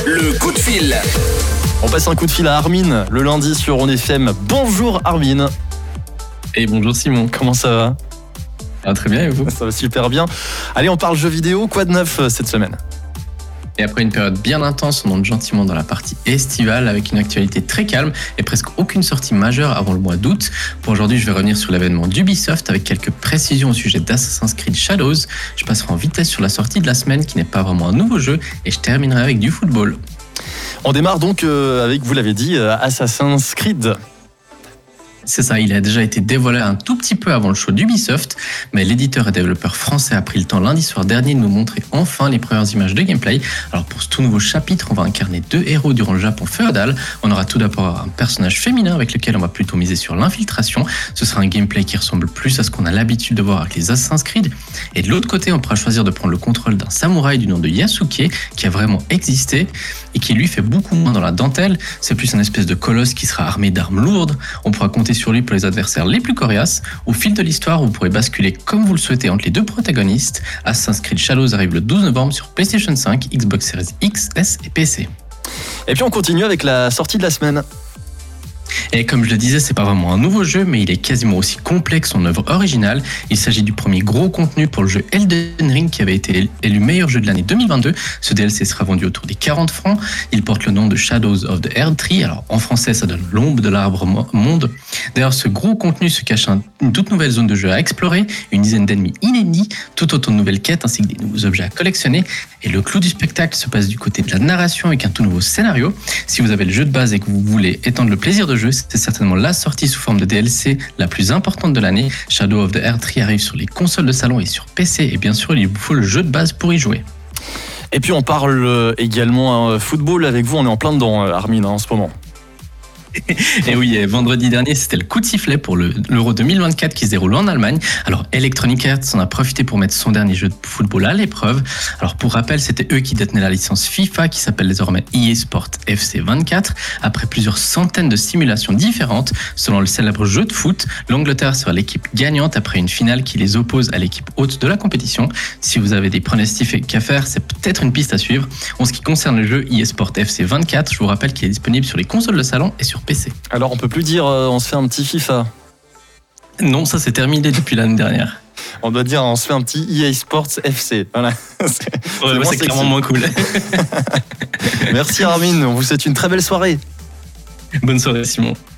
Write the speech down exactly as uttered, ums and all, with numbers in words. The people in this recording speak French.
Le coup de fil. On passe un coup de fil à Armin, le lundi sur On F M. Bonjour Armin. Et bonjour Simon. Comment ça va ? Ah, très bien, et vous ? Ça va super bien. Allez, on parle jeux vidéo. Quoi de neuf euh, cette semaine ? Et après une période bien intense, on entre gentiment dans la partie estivale avec une actualité très calme et presque aucune sortie majeure avant le mois d'août. Pour aujourd'hui, je vais revenir sur l'événement d'Ubisoft avec quelques précisions au sujet d'Assassin's Creed Shadows. Je passerai en vitesse sur la sortie de la semaine qui n'est pas vraiment un nouveau jeu et je terminerai avec du football. On démarre donc euh, avec, vous l'avez dit, euh, Assassin's Creed. C'est ça, il a déjà été dévoilé un tout petit peu avant le show d'Ubisoft, mais l'éditeur et développeur français a pris le temps lundi soir dernier de nous montrer enfin les premières images de gameplay. Alors pour ce tout nouveau chapitre, on va incarner deux héros durant le Japon féodal. On aura tout d'abord un personnage féminin avec lequel on va plutôt miser sur l'infiltration. Ce sera un gameplay qui ressemble plus à ce qu'on a l'habitude de voir avec les Assassin's Creed. Et de l'autre côté, on pourra choisir de prendre le contrôle d'un samouraï du nom de Yasuke, qui a vraiment existé et qui lui fait beaucoup moins dans la dentelle. C'est plus un espèce de colosse qui sera armé d'armes lourdes. On pourra compter sur lui pour les adversaires les plus coriaces. Au fil de l'histoire, vous pourrez basculer comme vous le souhaitez entre les deux protagonistes. Assassin's Creed Shadows arrive le douze novembre sur PlayStation cinq, Xbox Series X, S et P C. Et puis on continue avec la sortie de la semaine. Et comme je le disais, c'est pas vraiment un nouveau jeu, mais il est quasiment aussi complet que son œuvre originale. Il s'agit du premier gros contenu pour le jeu Elden Ring qui avait été élu meilleur jeu de l'année deux mille vingt-deux. Ce D L C sera vendu autour des quarante francs. Il porte le nom de Shadows of the Erdtree. Alors en français, ça donne l'ombre de l'arbre monde. D'ailleurs, ce gros contenu se cache une toute nouvelle zone de jeu à explorer, une dizaine d'ennemis inédits, tout autant de nouvelles quêtes ainsi que des nouveaux objets à collectionner. Et le clou du spectacle se passe du côté de la narration avec un tout nouveau scénario. Si vous avez le jeu de base et que vous voulez étendre le plaisir de jeu, c'est certainement la sortie sous forme de D L C la plus importante de l'année. Shadow of the Erdtree arrive sur les consoles de salon et sur P C et bien sûr il vous faut le jeu de base pour y jouer. Et puis on parle également hein, football avec vous, on est en plein dedans Armin hein, en ce moment. Et oui, et vendredi dernier, c'était le coup de sifflet pour le, l'Euro deux mille vingt-quatre qui se déroule en Allemagne. Alors, Electronic Arts en a profité pour mettre son dernier jeu de football à l'épreuve. Alors, pour rappel, c'était eux qui détenaient la licence FIFA, qui s'appelle désormais E A Sport F C vingt-quatre. Après plusieurs centaines de simulations différentes, selon le célèbre jeu de foot, l'Angleterre sera l'équipe gagnante après une finale qui les oppose à l'équipe hôte de la compétition. Si vous avez des pronostics à faire, c'est peut-être une piste à suivre. En ce qui concerne le jeu E A Sport F C vingt-quatre, je vous rappelle qu'il est disponible sur les consoles de salon et sur P C. Alors on peut plus dire euh, on se fait un petit FIFA. Non, ça c'est terminé depuis l'année dernière. On doit dire on se fait un petit E A Sports F C. Voilà. C'est, ouais, c'est, c'est clairement moins cool. Merci Armin, on vous souhaite une très belle soirée. Bonne soirée Simon.